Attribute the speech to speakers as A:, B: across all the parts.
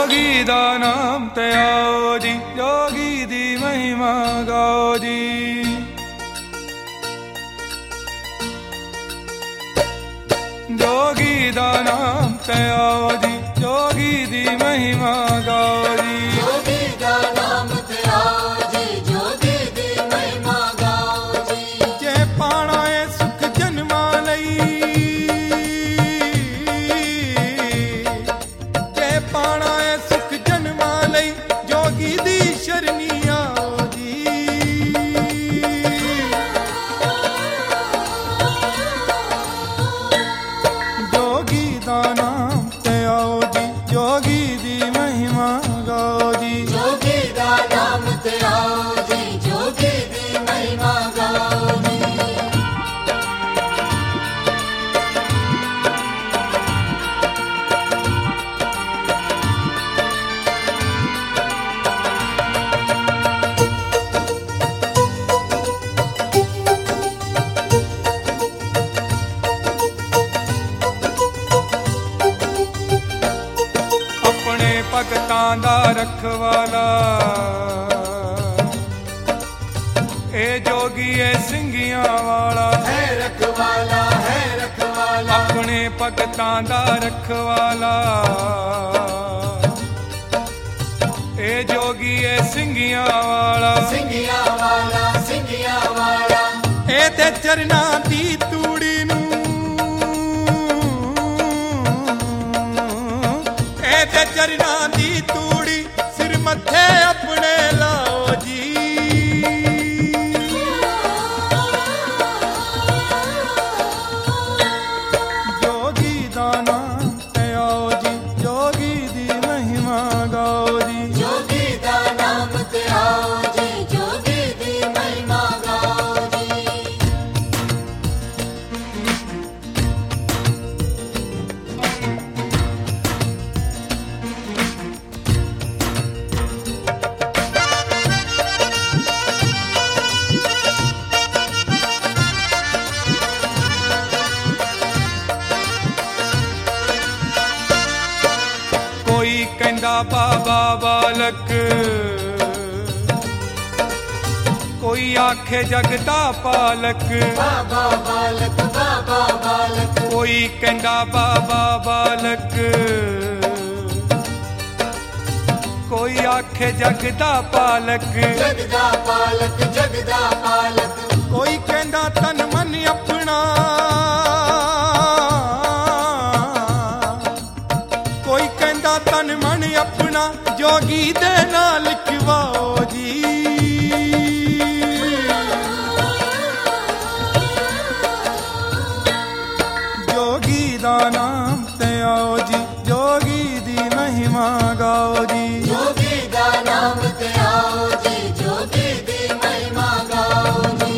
A: जोगी दा नाम ते आओ जी, जोगी दी महिमा गाओ जी। जोगी दा नाम ते आओ जी, जोगी दी महिमा गाओ जी।
B: जोगी दा नाम ते आओ जी, जोगी दी महिमा गाओ जी।
A: जे पाना है सुख जन्मा लई, जे पाना है सुख जन्मा लई, जोगी दी शरणी आओ जी। जोगी दा नाम ते आओ जी, जोगी दी महिमा गाओ जी।
B: जोगी दा नाम ते आओ जी, जोगी दी महिमा गाओ जी।
A: अपने भगतां दा रखवाला ए जोगी ए सिंगियां वाला,
B: है रखवाला, है रखवाला।
A: अपने भगतां दा रखवाला ए जोगी ए सिंगियां वाला।
B: सिंगिया वाला, सिंगिया वाला।
A: ए ते चरना दी तूड़ी नू, ए ते चरना दी तूड़ी सिर मथे अपने लाओ जी। जोगी दा नाम ते आओ जी, जोगी दी महिमा गाओ जी।
B: जोगी दा नाम ते आओ जी, जोगी दी महिमा गाओ जी।
A: कोई कहंदा बाबा बालक, कोई आखे जगदा पालक।
B: बाबा बालक, बाबा बालक।
A: कोई कहंदा बाबा बालक, कोई आखे जगदा पालक।
B: जगदा पालक, जगदा पालक।
A: कोई कहंदा तन मन अपना, कोई कहंदा तन मन अपना जोगी दे नाल लिखवाओ जी। जोगी दा नाम ते आओ जी, जोगी दी महिमा गाओ जी।
B: जोगी दा नाम ते आओ जी, जोगी दी महिमा गाओ जी।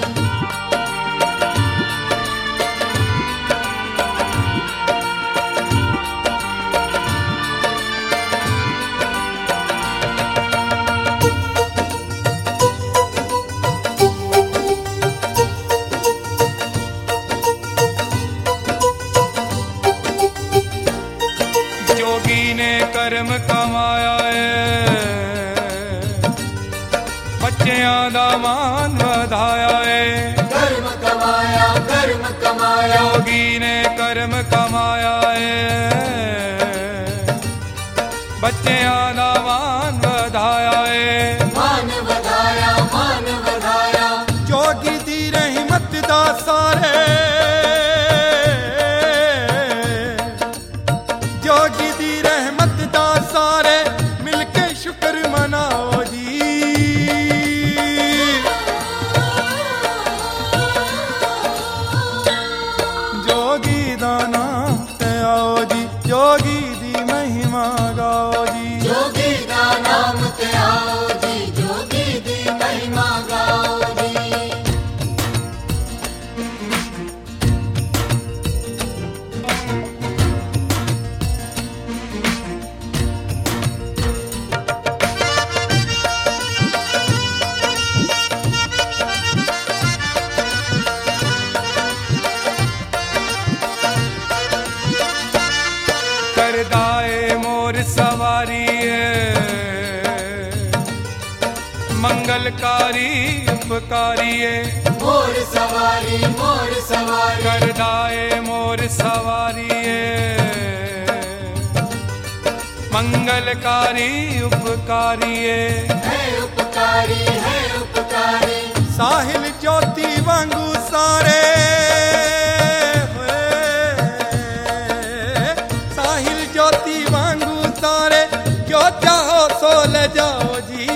A: जोगी ने कर्म कमाया है, बच्चियां दा मान वधाया है।
B: कर्म कमाया, कर्म कमाया।
A: जोगी ने कर्म कमाया है, बच्चियां दा मान वधाया है।
B: मान वधाया, मान वधाया।
A: जोगी दी रहमत दा सारे, जोगी दी रहमत दा सारे मिलके शुक्र मनाओ जी। जोगी दा नाम ते आओ जी, जोगी दी महिमा गाओ जी।
B: जोगी दा नाम ते आओ जी, जोगी दी महिमा गाओ जी।
A: उपकारिए
B: मोर सवारी
A: कर दाए मोर सवारिए मंगलकारी उपकारिए
B: है उपकारी
A: साहिल ज्योति वांगू सारे साहिल ज्योति वांगू सारे जो चाहो सो ले जाओ जी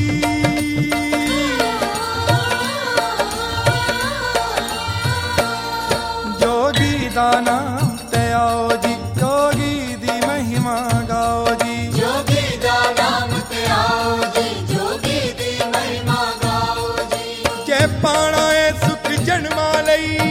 A: जोगी दाना ते आओ जी जोगी दी महिमा गाओ जी
B: जोगी दा नाम ते आओ जी जोगी दी महिमा गाओ जी
A: जे पाना है सुख जन्मा लई